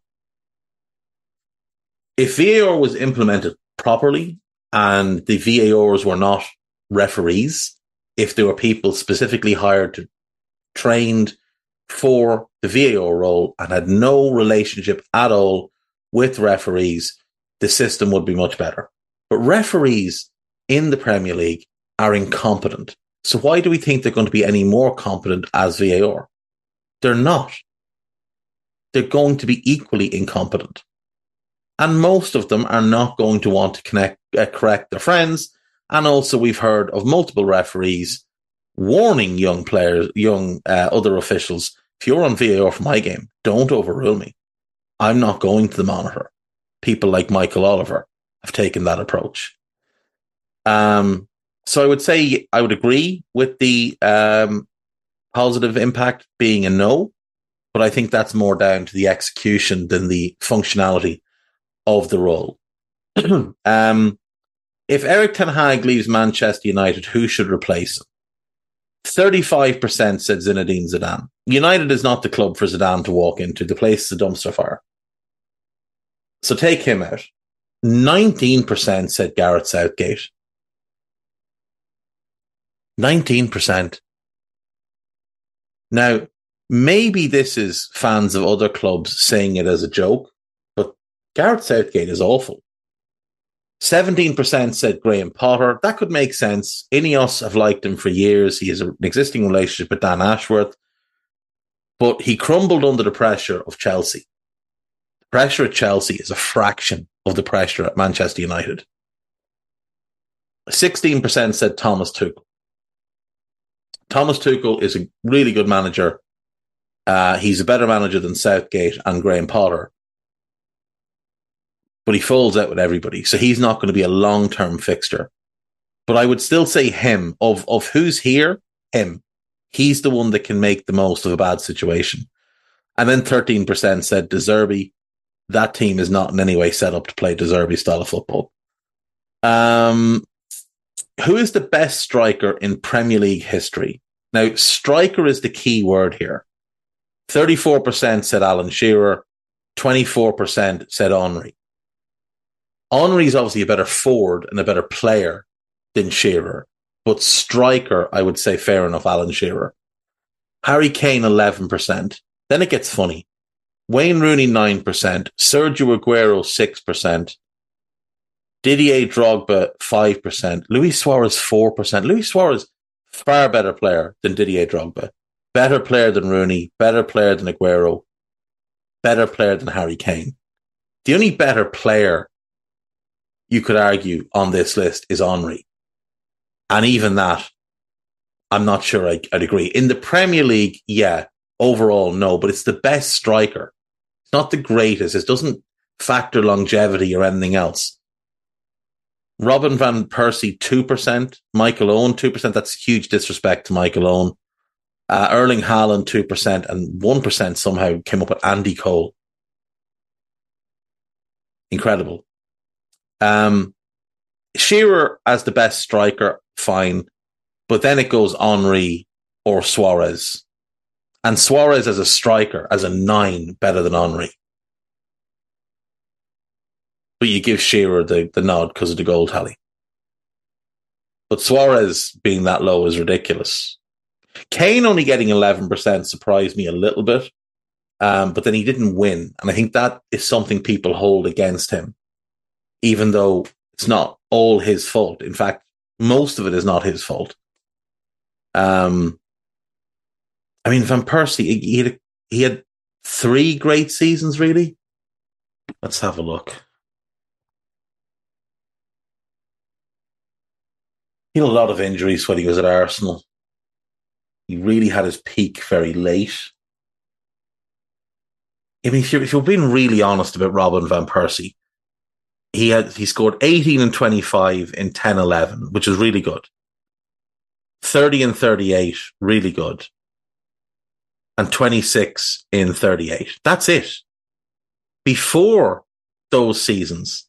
If VAR was implemented properly and the VARs were not referees, if there were people specifically hired trained for the VAR role and had no relationship at all with referees, the system would be much better. But referees in the Premier League are incompetent. So why do we think they're going to be any more competent as VAR? They're not. They're going to be equally incompetent. And most of them are not going to want to correct their friends. And also we've heard of multiple referees warning young players, other officials, if you're on VAR for my game, don't overrule me. I'm not going to the monitor. People like Michael Oliver have taken that approach. So I would say I would agree with the positive impact being a no, but I think that's more down to the execution than the functionality of the role. If Eric Ten Hag leaves Manchester United, who should replace him? 35% said Zinedine Zidane. United is not the club for Zidane to walk into. The place is a dumpster fire. So take him out. 19% said Gareth Southgate. 19%. Now, maybe this is fans of other clubs saying it as a joke, but Gareth Southgate is awful. 17% said Graham Potter. That could make sense. Ineos have liked him for years. He has an existing relationship with Dan Ashworth, but he crumbled under the pressure of Chelsea. The pressure at Chelsea is a fraction of the pressure at Manchester United. 16% said Thomas Tuchel. Thomas Tuchel is a really good manager. He's a better manager than Southgate and Graham Potter. But he falls out with everybody. So he's not going to be a long-term fixture. But I would still say him. Of who's here, him. He's the one that can make the most of a bad situation. And then 13% said De Zerbi. That team is not in any way set up to play De Zerbi style of football. Who is the best striker in Premier League history? Now, striker is the key word here. 34% said Alan Shearer. 24% said Henry. Henry is obviously a better forward and a better player than Shearer. But striker, I would say fair enough, Alan Shearer. Harry Kane, 11%. Then it gets funny. Wayne Rooney, 9%. Sergio Aguero, 6%. Didier Drogba, 5%. Luis Suarez, 4%. Luis Suarez, far better player than Didier Drogba. Better player than Rooney. Better player than Aguero. Better player than Harry Kane. The only better player you could argue on this list is Henry. And even that, I'm not sure I'd agree. In the Premier League, yeah, overall, no, but it's the best striker. It's not the greatest. It doesn't factor longevity or anything else. Robin van Persie, 2%. Michael Owen, 2%. That's huge disrespect to Michael Owen. Erling Haaland, 2%. And 1% somehow came up with Andy Cole. Incredible. Shearer as the best striker, fine. But then it goes Henry or Suarez. And Suarez as a striker, as a 9, better than Henry. But you give Shearer the nod because of the goal tally. But Suarez being that low is ridiculous. Kane only getting 11% surprised me a little bit. But then he didn't win. And I think that is something people hold against him. Even though it's not all his fault. In fact, most of it is not his fault. I mean, Van Persie, he had 3 great seasons, really. Let's have a look. He had a lot of injuries when he was at Arsenal. He really had his peak very late. I mean, if you're being really honest about Robin van Persie, he scored 18 and 25 in 10-11, which is really good. 30 and 38, really good. and 26 in 38. That's it. Before those seasons,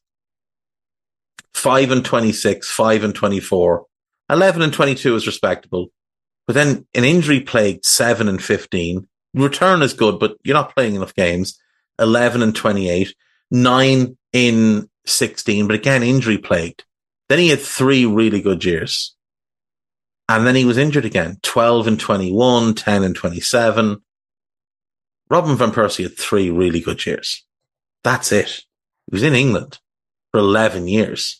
5 and 26, 5 and 24, 11 and 22 is respectable. But then an injury plagued 7 and 15. Return is good, but you're not playing enough games. 11 and 28, 9 in 16, but again, injury plagued. Then he had 3 really good years. And then he was injured again. 12 and 21, 10 and 27. Robin Van Persie had 3 really good years. That's it. He was in England for 11 years.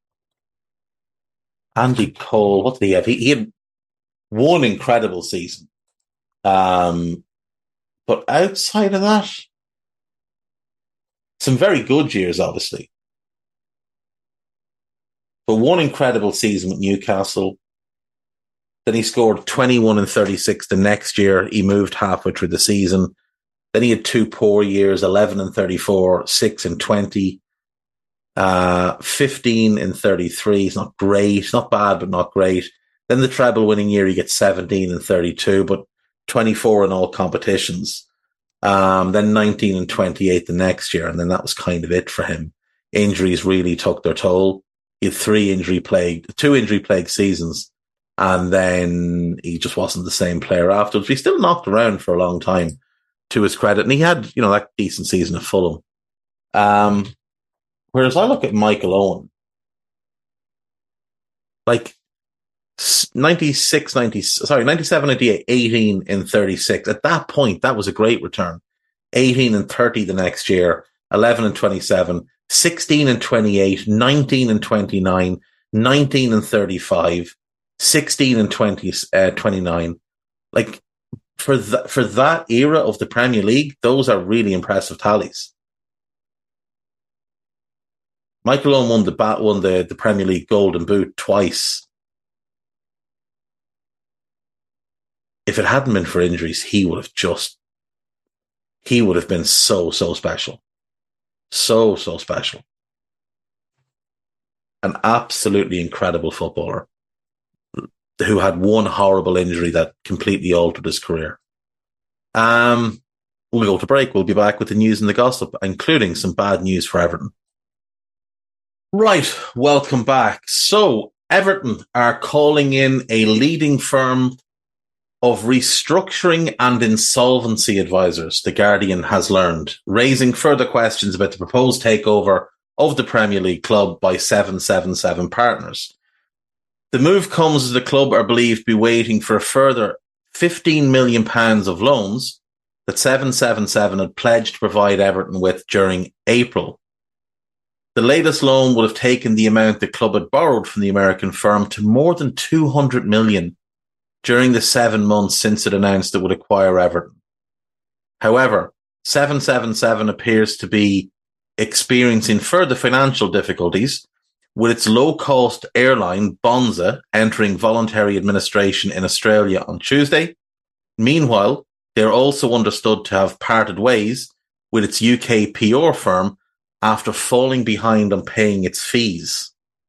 Andy Cole, what did he have? He had one incredible season. But outside of that, some very good years, obviously. But one incredible season with Newcastle. Then he scored 21 and 36 the next year. He moved halfway through the season. Then he had 2 poor years, 11 and 34, 6 and 20, 15 and 33. It's not great, not bad, but not great. Then the treble winning year, he gets 17 and 32, but 24 in all competitions. Then 19 and 28 the next year. And then that was kind of it for him. Injuries really took their toll. He had 2 injury plagued seasons. And then he just wasn't the same player afterwards. He still knocked around for a long time, to his credit. And he had, that decent season at Fulham. Whereas I look at Michael Owen, like 97, 98, 18 in 36. At that point, that was a great return. 18 and 30 the next year, 11 and 27, 16 and 28, 19 and 29, 19 and 35, 16 and 29. Like, for that era of the Premier League, those are really impressive tallies. Michael Owen won the Premier League Golden Boot twice. If it hadn't been for injuries, he would have been so special. So special. An absolutely incredible footballer who had one horrible injury that completely altered his career. We'll go to break. We'll be back with the news and the gossip, including some bad news for Everton. Right, welcome back. So, Everton are calling in a leading firm of restructuring and insolvency advisors, The Guardian has learned, raising further questions about the proposed takeover of the Premier League club by 777 partners. The move comes as the club are believed to be waiting for a further £15 million of loans that 777 had pledged to provide Everton with during April. The latest loan would have taken the amount the club had borrowed from the American firm to more than $200 million during the 7 months since it announced it would acquire Everton. However, 777 appears to be experiencing further financial difficulties, with its low-cost airline, Bonza, entering voluntary administration in Australia on Tuesday. Meanwhile, they are also understood to have parted ways with its UK PR firm after falling behind on paying its fees.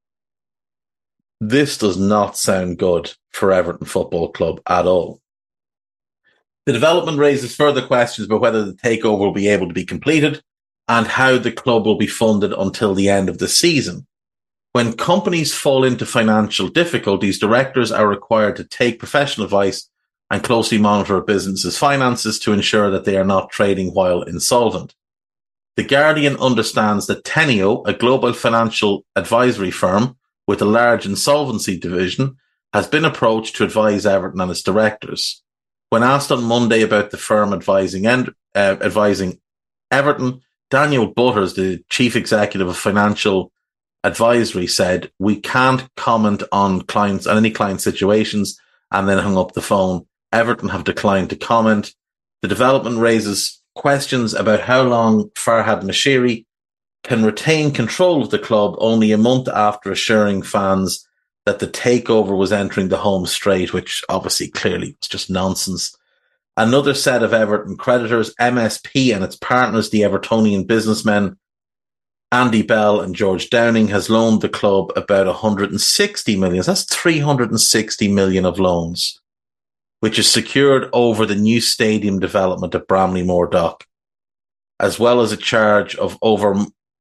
This does not sound good for Everton Football Club at all. The development raises further questions about whether the takeover will be able to be completed and how the club will be funded until the end of the season. When companies fall into financial difficulties, directors are required to take professional advice and closely monitor a business's finances to ensure that they are not trading while insolvent. The Guardian understands that Teneo, a global financial advisory firm with a large insolvency division, has been approached to advise Everton and its directors. When asked on Monday about the firm advising Everton, Daniel Butters, the chief executive of financial advisory, said, "We can't comment on any client situations," and then hung up the phone. Everton have declined to comment. The development raises questions about how long Farhad Moshiri can retain control of the club only a month after assuring fans that the takeover was entering the home straight, which obviously clearly was just nonsense. Another set of Everton creditors, MSP and its partners, the Evertonian businessmen Andy Bell and George Downing, has loaned the club about 160 million. That's 360 million of loans, which is secured over the new stadium development at Bramley-Moore Dock, as well as a charge over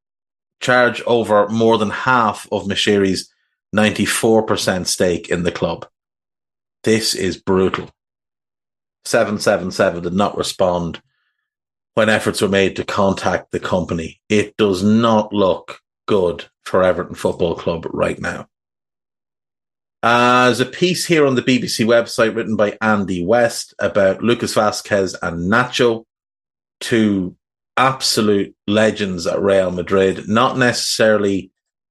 more than half of Moshiri's 94% stake in the club. This is brutal. 777 did not respond when efforts were made to contact the company. It does not look good for Everton Football Club right now. There's a piece here on the BBC website written by Andy West about Lucas Vazquez and Nacho, two absolute legends at Real Madrid, not necessarily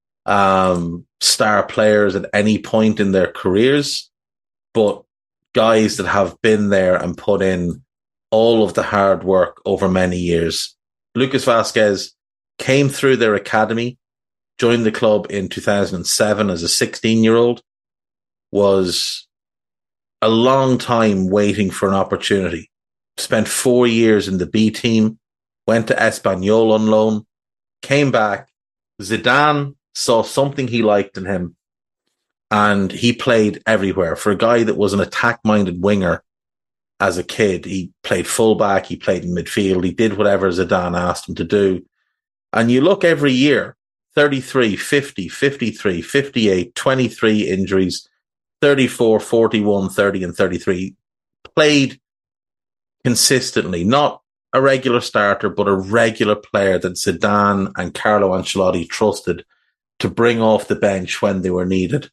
star players at any point in their careers, but guys that have been there and put in all of the hard work over many years. Lucas Vazquez came through their academy, joined the club in 2007 as a 16-year-old, was a long time waiting for an opportunity. Spent 4 years in the B team, went to Espanyol on loan, came back. Zidane saw something he liked in him, and he played everywhere. For a guy that was an attack-minded winger as a kid, he played fullback, he played in midfield, he did whatever Zidane asked him to do. And you look every year, 33, 50, 53, 58, 23 injuries, 34, 41, 30 and 33. Played consistently, not a regular starter, but a regular player that Zidane and Carlo Ancelotti trusted to bring off the bench when they were needed.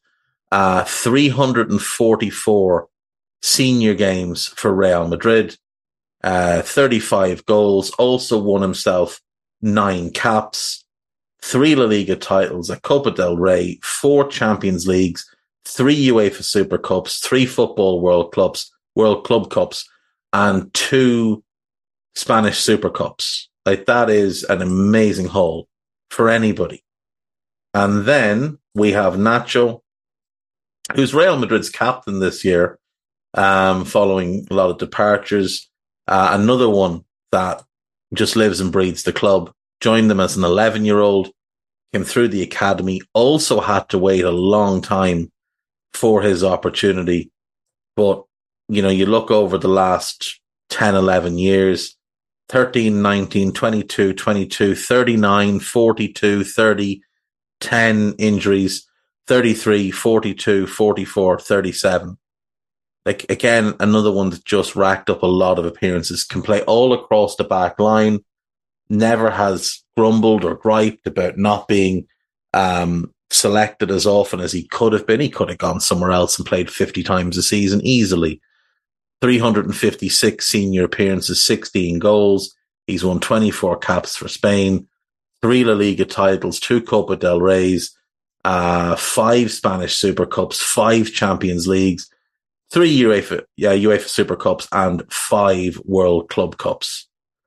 344 senior games for Real Madrid, 35 goals, also won himself 9 caps, 3 La Liga titles, a Copa del Rey, 4 Champions Leagues, 3 UEFA Super Cups, 3 Football World Club Cups, and 2 Spanish Super Cups. Like, that is an amazing haul for anybody. And then we have Nacho, who's Real Madrid's captain this year, following a lot of departures. Another one that just lives and breathes the club. Joined them as an 11-year-old, came through the academy, also had to wait a long time for his opportunity. But, you know, you look over the last 10, 11 years, 13, 19, 22, 22, 39, 42, 30, 10 injuries, 33, 42, 44, 37. Like, again, another one that just racked up a lot of appearances, can play all across the back line, never has grumbled or griped about not being selected as often as he could have been. He could have gone somewhere else and played 50 times a season easily. 356 senior appearances, 16 goals. He's won 24 caps for Spain, 3 La Liga titles, 2 Copa del Reys, 5 Spanish Super Cups, 5 Champions Leagues, 3 UEFA Super Cups, and 5 World Club Cups.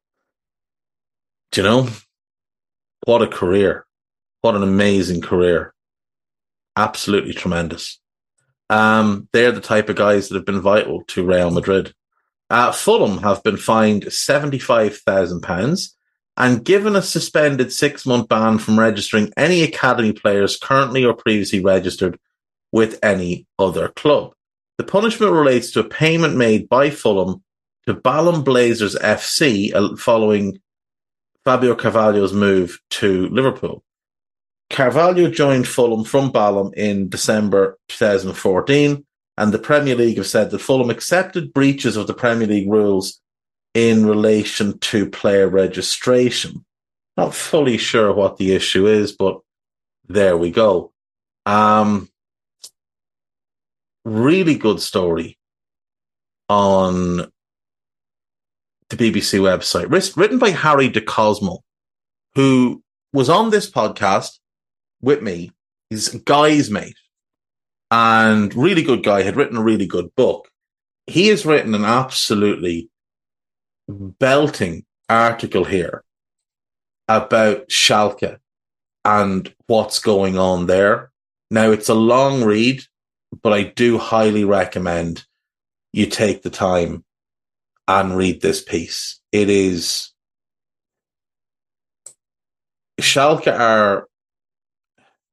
Do you know? What a career. What an amazing career. Absolutely tremendous. They're the type of guys that have been vital to Real Madrid. Fulham have been fined £75,000 and given a suspended 6-month ban from registering any academy players currently or previously registered with any other club. The punishment relates to a payment made by Fulham to Balham Blazers FC following Fabio Carvalho's move to Liverpool. Carvalho joined Fulham from Balham in December 2014, and the Premier League have said that Fulham accepted breaches of the Premier League rules in relation to player registration. Not fully sure what the issue is, but there we go. Really good story on the BBC website, written by Harry de Cosmo, who was on this podcast with me. He's a guy's mate and really good guy, had written a really good book. He has written an absolutely belting article here about Schalke and what's going on there. Now, it's a long read, but I do highly recommend you take the time and read this piece. It is... Schalke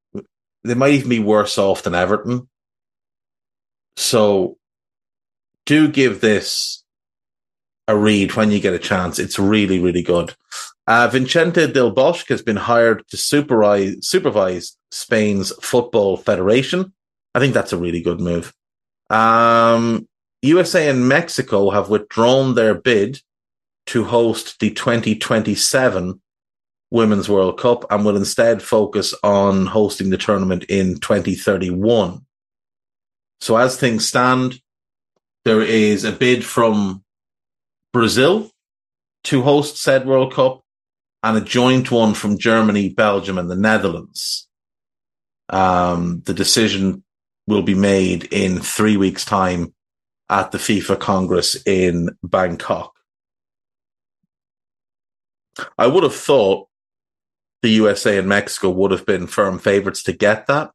they might even be worse off than Everton. So do give this a read when you get a chance. It's really, really good. Vicente Del Bosque has been hired to supervise Spain's Football Federation. I think that's a really good move. USA and Mexico have withdrawn their bid to host the 2027 Women's World Cup and will instead focus on hosting the tournament in 2031. So as things stand, there is a bid from Brazil to host said World Cup and a joint one from Germany, Belgium, and the Netherlands. The decision will be made in 3 weeks' time at the FIFA Congress in Bangkok. I would have thought the USA and Mexico would have been firm favourites to get that.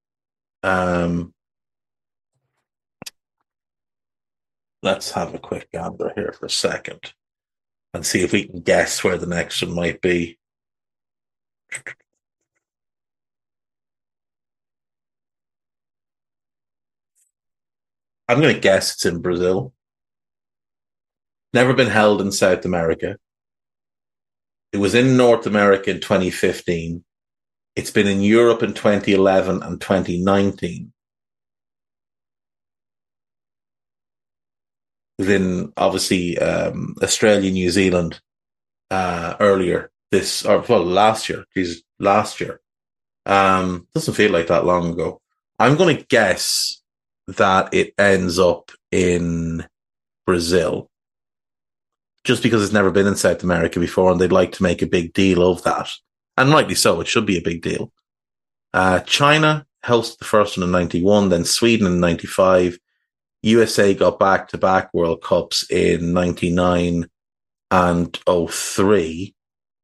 Let's have a quick gander here for a second and see if we can guess where the next one might be. I'm going to guess it's in Brazil. Never been held in South America. It was in North America in 2015. It's been in Europe in 2011 and 2019. It was in, obviously, Australia, New Zealand earlier last year. Last year. Doesn't feel like that long ago. I'm going to guess that it ends up in Brazil, just because it's never been in South America before and they'd like to make a big deal of that. And rightly so, it should be a big deal. China hosted the first one in 91, then Sweden in 95. USA got back-to-back World Cups in 99 and 03.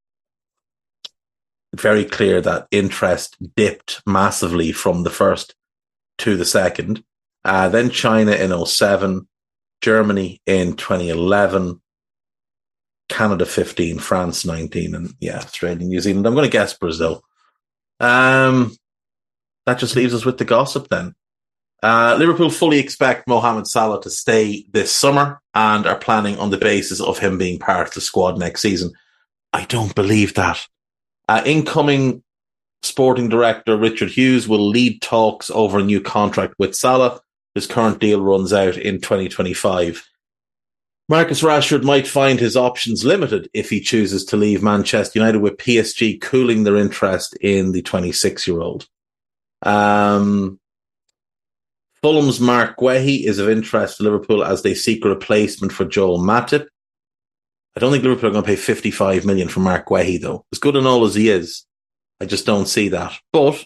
Very clear that interest dipped massively from the first to the second. Then China in 07, Germany in 2011, Canada 15, France 19, and Australia, New Zealand. I'm going to guess Brazil. That just leaves us with the gossip then. Liverpool fully expect Mohamed Salah to stay this summer and are planning on the basis of him being part of the squad next season. I don't believe that. Incoming sporting director Richard Hughes will lead talks over a new contract with Salah. His current deal runs out in 2025. Marcus Rashford might find his options limited if he chooses to leave Manchester United, with PSG cooling their interest in the 26-year-old. Fulham's Mark Guehi is of interest to Liverpool as they seek a replacement for Joel Matip. I don't think Liverpool are going to pay 55 million for Mark Guehi, though. As good and all as he is, I just don't see that. But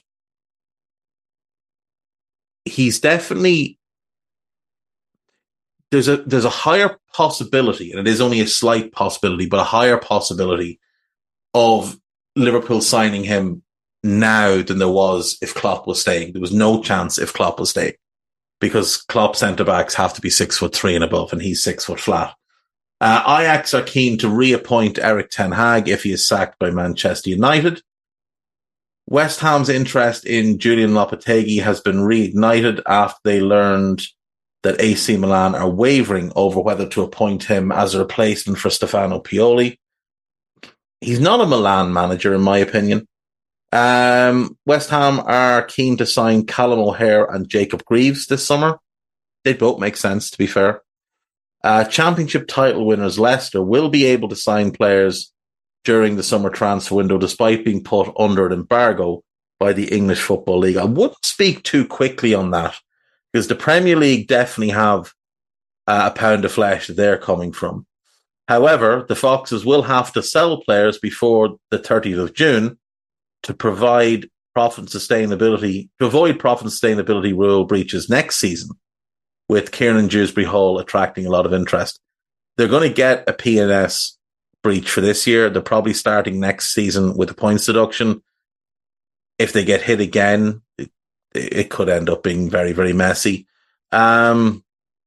he's definitely... There's a higher possibility, and it is only a slight possibility, but a higher possibility of Liverpool signing him now than there was if Klopp was staying. There was no chance if Klopp was staying, because Klopp centre-backs have to be 6'3" and above, and he's 6 foot flat. Ajax are keen to reappoint Erik ten Hag if he is sacked by Manchester United. West Ham's interest in Julian Lopetegui has been reignited after they learned that AC Milan are wavering over whether to appoint him as a replacement for Stefano Pioli. He's not a Milan manager, in my opinion. West Ham are keen to sign Callum O'Hare and Jacob Greaves this summer. They both make sense, to be fair. Championship title winners Leicester will be able to sign players during the summer transfer window, despite being put under an embargo by the English Football League. I wouldn't speak too quickly on that, because the Premier League definitely have a pound of flesh that they're coming from. However, the Foxes will have to sell players before the 30th of June to avoid profit and sustainability rule breaches next season, with Kieran Dewsbury Hall attracting a lot of interest. They're going to get a P&S breach for this year. They're probably starting next season with a points deduction. If they get hit again, it could end up being very, very messy. Jermaine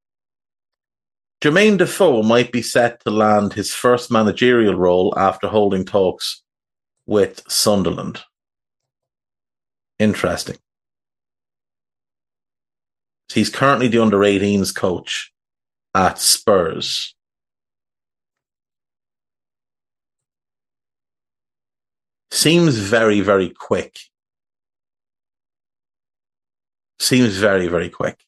Defoe might be set to land his first managerial role after holding talks with Sunderland. Interesting. He's currently the under-18s coach at Spurs. Seems very, very quick. Seems very, very quick.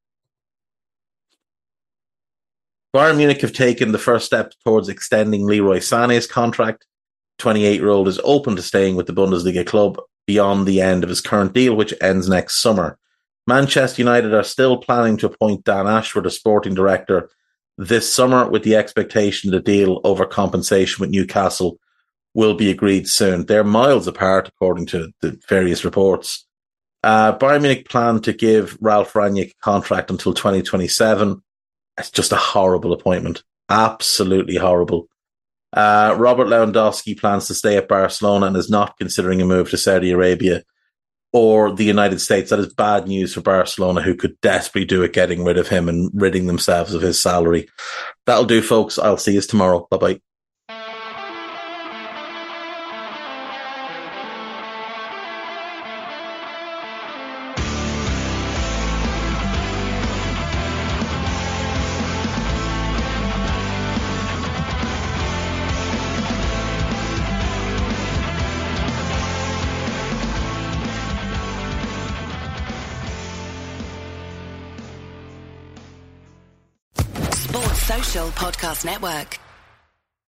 Bayern Munich have taken the first step towards extending Leroy Sané's contract. 28-year-old is open to staying with the Bundesliga club beyond the end of his current deal, which ends next summer. Manchester United are still planning to appoint Dan Ashford as sporting director this summer, with the expectation the deal over compensation with Newcastle will be agreed soon. They're miles apart, according to the various reports. Bayern Munich plan to give Ralf Rangnick a contract until 2027. It's just a horrible appointment. Absolutely horrible. Robert Lewandowski plans to stay at Barcelona and is not considering a move to Saudi Arabia or the United States. That is bad news for Barcelona, who could desperately do it getting rid of him and ridding themselves of his salary. That'll do, folks. I'll see you tomorrow. Bye-bye. Podcast Network.